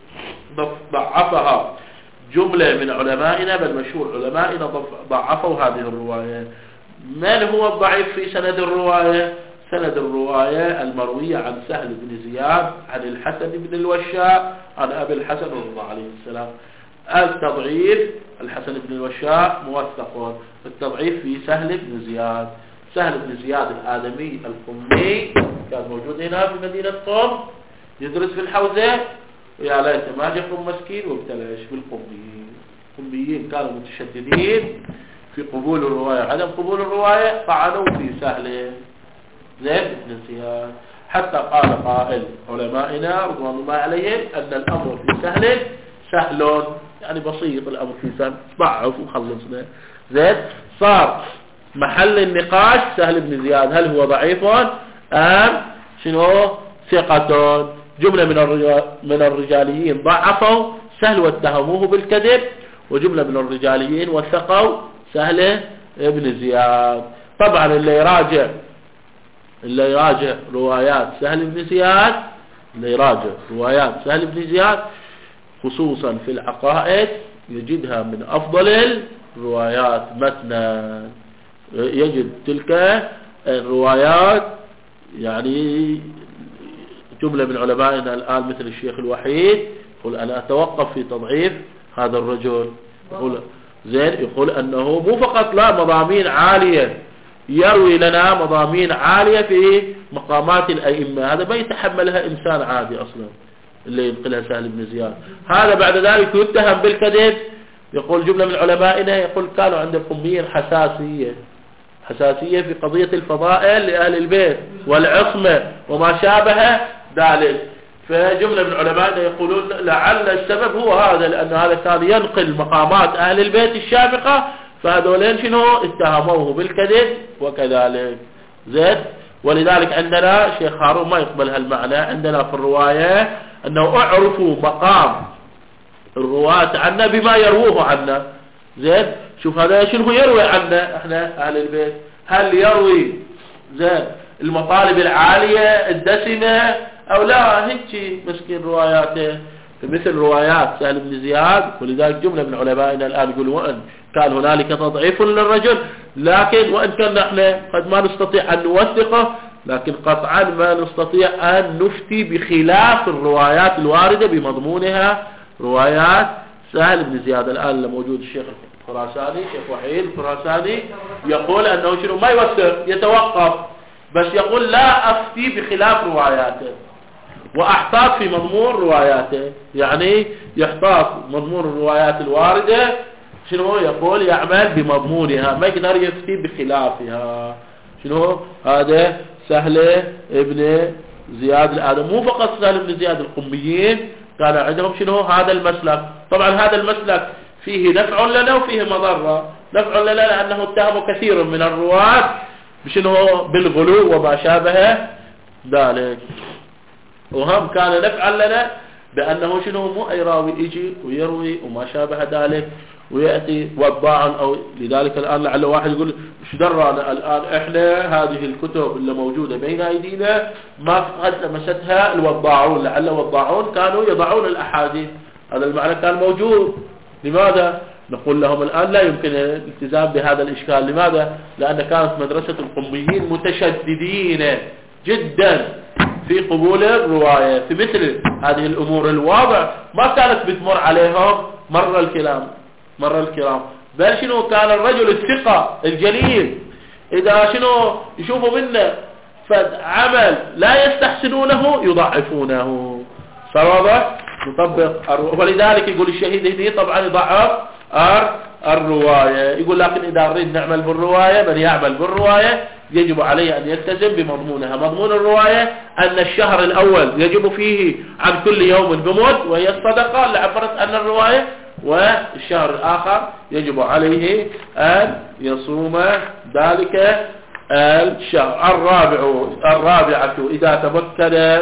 Speaker 1: ضعفها جملة من علمائنا، بل مشهور علمائنا ضعفوا هذه الرواية. من هو الضعيف في سند الرواية؟ سند الرواية المروية عن سهل بن زياد عن الحسن بن الوشاء عن أبي الحسن الرضا عليه السلام. التضعيف الحسن بن الوشاء موثق، التضعيف في سهل بن زياد. سهل بن زياد الآدمي القمي كان موجود هنا في مدينة قم يدرس في الحوزة، ويا ليت ما جاكم مسكين وابتلش بالقميين. القميين كانوا متشددين في قبول الرواية، عدم قبول الرواية طعنوا في سهل زين بن زياد، حتى قال قائل علمائنا رضوان الله عليهم أن الأمر في سهل سهل، يعني بسيط الأمر في سهل، ضعف وخلصنا زين. صار محل النقاش سهل بن زياد هل هو ضعيف أم شنو ثقة. جملة من الرجال من الرجاليين ضعفوا سهل واتهموه بالكذب، وجملة من الرجاليين وثقوا سهل بن زياد. طبعا اللي يراجع اللي يراجع روايات سهل بن زياد اللي يراجع روايات سهل بن زياد خصوصا في العقائد يجدها من أفضل الروايات متنا، يجد تلك الروايات. يعني جملة من علمائنا الآن مثل الشيخ الوحيد يقول أنا أتوقف في تضعيف هذا الرجل، يقول زين، يقول أنه مو فقط لا مضامين عالية، يروي لنا مضامين عالية في مقامات الأئمة، هذا ما يتحملها إنسان عادي أصلا اللي ينقلها سهل بن زياد. هذا بعد ذلك يتهم بالكذب. يقول جملة من علمائنا يقول كانوا عند القميين حساسية حساسية في قضية الفضائل لأهل البيت والعصمة وما شابه ذلك. فجملة من علمائنا يقولون لعل السبب هو هذا، لأن هذا كان ينقل مقامات أهل البيت الشامخة، فهذولين شنو اتهموه بالكذب وكذلك زين. ولذلك عندنا شيخ هارون ما يقبل هالمعنى. عندنا في الرواية أنه أعرفوا مقام الرواة عنا بما يروه عنا زين. شوف هذا شنو يروي عنا احنا أهل البيت، هل يروي زين المطالب العالية الدسمة أو لا؟ هيك مسكين رواياته مثل روايات سهل بن زياد. ولذلك جملة من علمائنا الآن يقولوا وإن كان هنالك تضعيف للرجل، لكن وإن كان نحن قد ما نستطيع أن نوثقه، لكن قطعا ما نستطيع أن نفتي بخلاف الروايات الواردة بمضمونها روايات سهل بن زياد. الآن موجود الشيخ الخراساني، شيخ وحيد الخراساني، يقول أنه شنو ما يوثق، يتوقف بس يقول لا أفتي بخلاف رواياته وأحتاط في مضمون رواياته. يعني يحتاط مضمون الروايات الواردة شنو يقول يعمل بمضمونها، ما يقدر يفتي بخلافها. شنو هذا سهل ابن زياد الآدم. مو فقط سهل ابن زياد، القميين كان عندهم شنو هذا المسلك. طبعا هذا المسلك فيه نفع لنا وفيه مضرة. نفع لنا لأنه اتهم كثير من الرواة بشنو بالغلو وما شابه ذلك، وهم كان نفعا لنا بأنه شنو مو أي راوي يجي ويروي وما شابه ذلك ويأتي وضاعا أو لذلك. الآن لعل واحد يقول ايش درانا الآن احنا هذه الكتب اللي موجودة بين أيدينا ما قد لمستها الوضاعون، لعل الوضاعون كانوا يضعون الأحاديث، هذا المعنى كان موجود. لماذا؟ نقول لهم الآن لا يمكن الالتزام بهذا الإشكال. لماذا؟ لأن كانت مدرسة القميين متشددين جدا في قبول الرواية في مثل هذه الأمور الواضح، ما كانت بتمر عليهم مر الكلام مر الكرام. بل شنو كان الرجل الثقة الجليل إذا شنو يشوفوا منه فعمل لا يستحسنونه يضعفونه. فواضح نطبق. ولذلك يقول الشهيد هدي طبعا يضعف الرواية. يقول لكن إذا نريد نعمل بالرواية، من يعمل بالرواية يجب عليه أن يلتزم بمضمونها. مضمون الرواية أن الشهر الأول يجب فيه عن كل يوم بمد وهي الصدقة اللي عبرت عن الرواية، والشهر الآخر يجب عليه أن يصوم ذلك الشهر. الرابع الرابعة إذا تمكن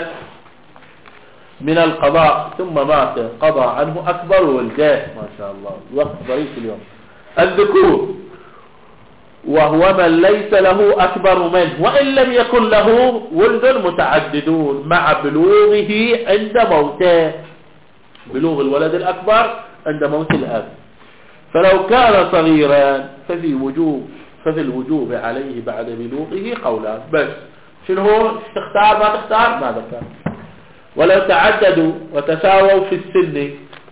Speaker 1: من القضاء ثم مات قضى عنه أكبر ولده. ما شاء الله الوقت ضريف اليوم. الذكور وهو من ليس له أكبر منه وإن لم يكن له ولد متعددون مع بلوغه عند موته. بلوغ الولد الأكبر عند موت الأب. فلو كان صغيرا ففي وجوب ففي الوجوب عليه بعد بلوغه قولان. بس شنو هو؟ تختار ما تختار ما ذكر. ولو تعددوا وتساووا في السن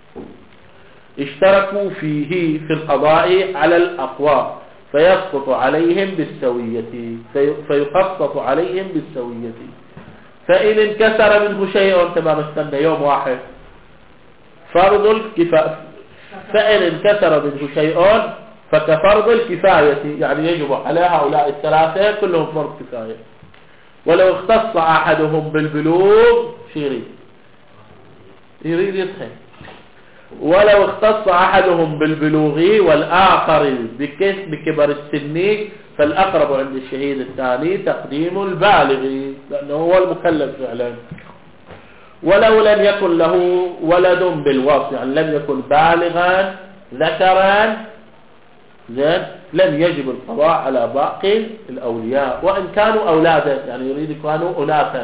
Speaker 1: اشتركوا فيه في القضاء على الأقوى فيسقط عليهم بالسوية فيقسط عليهم بالسوية. فإن انكسر منه شيء تمام استنى يوم واحد فرض الكفاية. فإن انكسر منه شيء فكفرض الكفاية، يعني يجب على هؤلاء الثلاثة كلهم فرض كفاية. ولو اختص أحدهم بالبلوغ يريد يريد يصحي. ولو اختص أحدهم بالبلوغ والآخر بكبر السن فالأقرب عند الشهيد الثاني تقديم البالغ لأنه هو المكلف فعلا. ولو لم يكن له ولد بالوصف، يعني لم يكن بالغا ذكرا زين لم يجب القضاء على باقي الأولياء وإن كانوا أولادا، يعني يريد كانوا أناثا،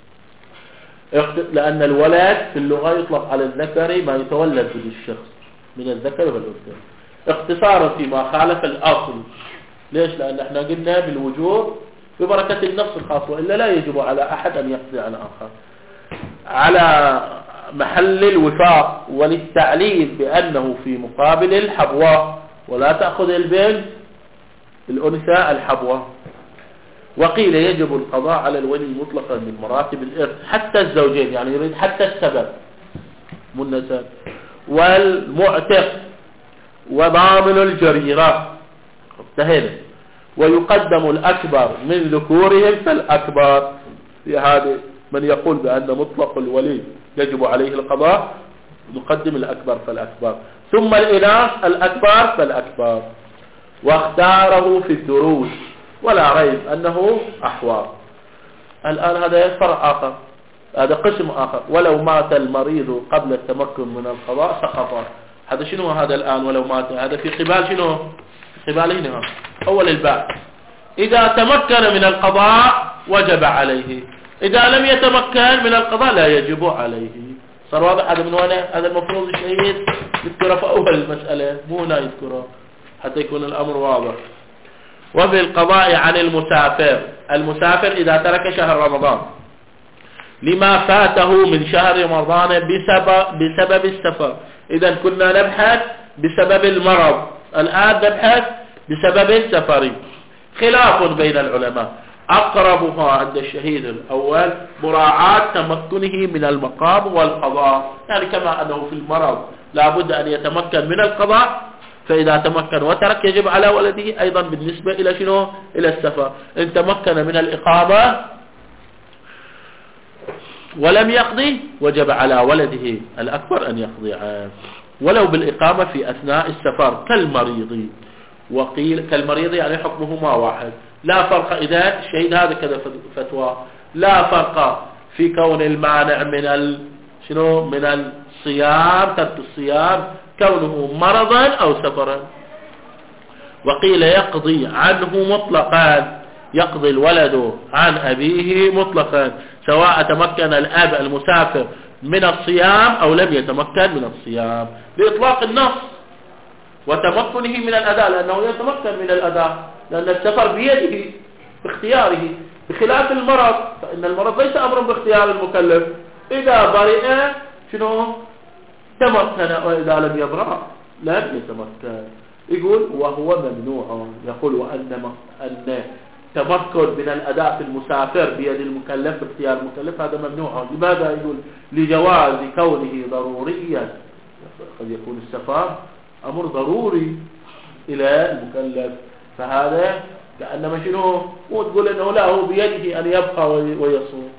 Speaker 1: لأن الولد في اللغة يطلق على الذكر ما يتولد به الشخص من الذكر والأنثى اختصارا فيما خالف الأصل. ليش؟ لأن احنا قلنا بالوجوب ببركة النص الخاص، وإلا لا يجب على أحد أن يقضي على آخر. على محل الوفاق وللتعليل بأنه في مقابل الحبوة، ولا تأخذ البنت الأنثى الحبوة. وقيل يجب القضاء على الولي مطلقا من مراتب الإرث حتى الزوجين، يعني يريد حتى السبب والنسب والمعتق وضامن الجريرة. انتهينا. ويقدم الأكبر من ذكورهم فالأكبر. في هذا من يقول بأن مطلق الولي يجب عليه القضاء، نقدم الأكبر فالأكبر، ثم الإناث الأكبر فالأكبر. واختاره في الدروس، ولا ريب أنه أحوار. الآن هذا فرع آخر، هذا قسم آخر. ولو مات المريض قبل التمكن من القضاء سقط. هذا شنو هذا الآن؟ ولو مات، هذا في قبال شنو؟ في قبال هنا أول الباب. إذا تمكن من القضاء وجب عليه، إذا لم يتمكن من القضاء لا يجب عليه. صار واضح هذا من وين؟ هذا المفروض الشهيد يذكره في أول المسألة، مو هنا يذكره حتى يكون الأمر واضح. وفي القضاء عن المسافر، المسافر إذا ترك شهر رمضان لما فاته من شهر رمضان بسبب, بسبب السفر. إذا كنا نبحث بسبب المرض، الآن نبحث بسبب السفر. خلاف بين العلماء، أقربها عند الشهيد الأول مراعاة تمكنه من المقام والقضاء، يعني كما أنه في المرض لابد أن يتمكن من القضاء، فإذا تمكن وترك يجب على ولده. أيضا بالنسبة إلى شنو؟ إلى السفر، إن تمكن من الإقامة ولم يقضي وجب على ولده الأكبر أن يقضي عنه، ولو بالإقامة في أثناء السفر كالمريض. وقيل كالمريض يعني حكمهما واحد، لا فرق. إذا الشهيد هذا كذا فتوى، لا فرق في كون المانع من ال... شنو من الصيام، ترك الصيام، كونه مرضا أو سفرا. وقيل يقضي عنه مطلقا، يقضي الولد عن أبيه مطلقا، سواء تمكن الأب المسافر من الصيام أو لم يتمكن من الصيام، بإطلاق النص وتمكنه من الأداء، لأنه يتمكن من الأداء، لأن السفر بيده باختياره، بخلاف المرض، فإن المرض ليس أمر باختيار المكلف. إذا برئ شنو تمكن، وإذا لم يبرأ لم يتمكن. يقول وهو ممنوع، يقول وأن أن تمكن من الأداء في المسافر بيد المكلف باختيار المكلف هذا ممنوع. لماذا؟ يقول لجواز كونه ضروريا، قد يكون السفر أمر ضروري إلى المكلف، فهذا كأنما شنو مو تقول أنه لا هو بيده أن يبقى ويصوم.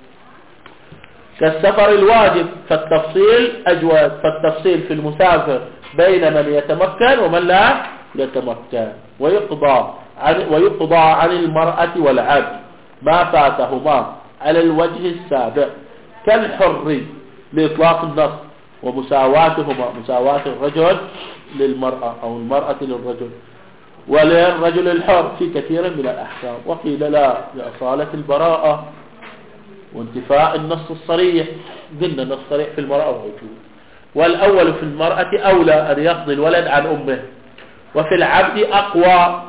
Speaker 1: كالسفر الواجب فالتفصيل أجوز، فالتفصيل في المسافر بين من يتمكن ومن لا يتمكن. ويقضى عن, ويقضى عن المرأة والعبد ما فاتهما على الوجه السابق كالحر لإطلاق النص، ومساواتهما مساواة الرجل للمرأة أو المرأة للرجل، وللرجل الحر في كثير من الأحكام. وقيل لا لأصالة البراءة وانتفاء النص الصريح، قلنا النص الصريح في المرأة والرجل. والأول في المرأة أولى أن يقضي الولد عن أمه، وفي العبد أقوى.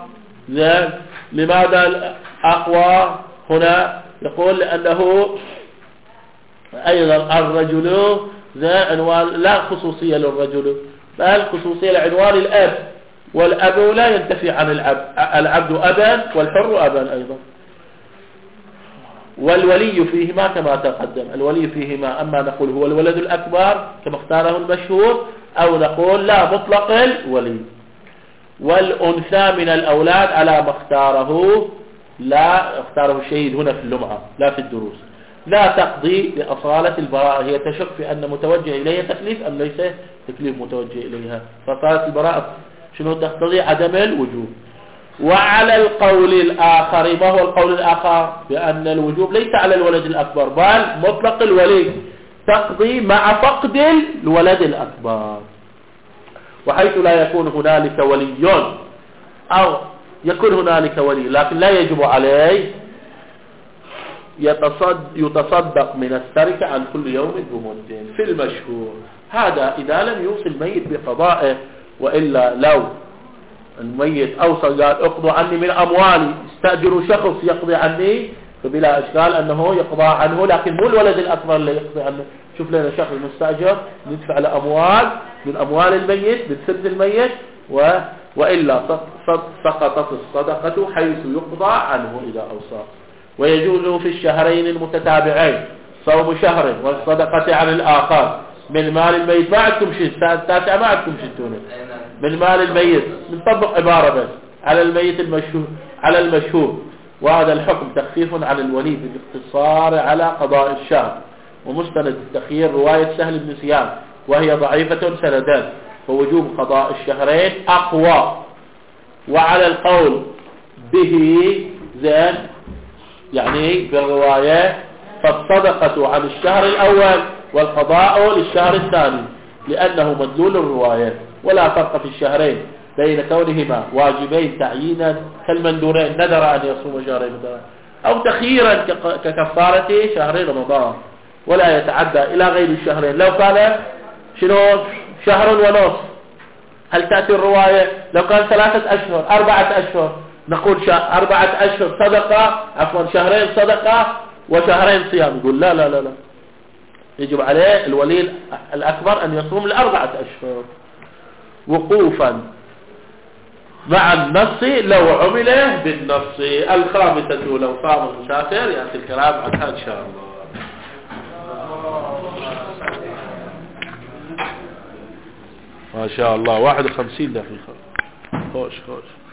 Speaker 1: لماذا أقوى هنا؟ يقول لأنه أيضا الرجل ذا عنوان، لا خصوصية للرجل بل خصوصية لعنوان الأب، والأب لا ينتفي عن العبد، العبد أبا والحر أبا أيضا. والولي فيهما كما تقدم، الولي فيهما أما نقول هو الولد الأكبر كما اختاره المشهور، أو نقول لا مطلق الولي. والأنثى من الأولاد على ما اختاره، لا اختاره الشهيد هنا في اللمعة لا في الدروس، لا تقضي لأصالة البراءة. هي تشك في أن متوجه إليها تكليف أم ليس تكليف متوجه إليها، فصارت البراءة شنو تقتضي عدم الوجوب. وعلى القول الآخر، ما هو القول الآخر؟ بأن الوجوب ليس على الولد الأكبر بل مطلق الولي، تقضي مع فقد الولد الأكبر، وحيث لا يكون هنالك ولي أو يكون هنالك ولي، لكن لا يجب عليه يتصدق من التركة عن كل يوم بمدين في المشهور. هذا إذا لم يوصي الميت بقضائه، وإلا لو الميت أوصى قال اقضوا عني من أموالي، استأجروا شخص يقضي عني، فبلا إشكال أنه يقضى عنه، لكن مو الولد الأكبر اللي يقضي عنه. شوف لنا شخص مستأجر ندفع له أموال من أموال الميت من ثلث الميت، و... وإلا سقطت الصدقة حيث يقضى عنه إذا أوصى. ويجوز في الشهرين المتتابعين صوم شهر والصدقة عن الآخر من مال الميت. ما عندكم شيء التاسع، ما عندكم شيء تونه من مال الميت، نطبق عبارة بس على الميت المشهور على المشهور. وهذا الحكم تخفيف عن الولي بالاقتصار على قضاء الشهر. ومستند التخيير رواية سهل بن سيان وهي ضعيفة سندان، فوجوب قضاء الشهرين أقوى. وعلى القول به زين يعني بالرواية فالصدقة عن الشهر الأول والقضاء للشهر الثاني، لأنه مدلول الرواية. ولا فرق في الشهرين بين كونهما واجبين تعيينا كالمندورين نذر أن يصوم شهرين مثلا، أو تخييرا ككفارة شهر رمضان، ولا يتعدى إلى غير الشهرين. لو كان شنو شهر ونصف هل تأتي الرواية؟ لو كان ثلاثة أشهر أربعة أشهر نقول أربعة أشهر صدقة، عفوا شهرين صدقة وشهرين صيام. يقول لا لا لا لا، يجب عليه الولي الأكبر أن يصوم لأربعة أشهر وقوفا مع النص لو عمله بالنص. الخامسة لو صام المسافر، يأتي الكلام عنها إن شاء الله. ما شاء الله واحد وخمسين دقيقة. خوش خوش.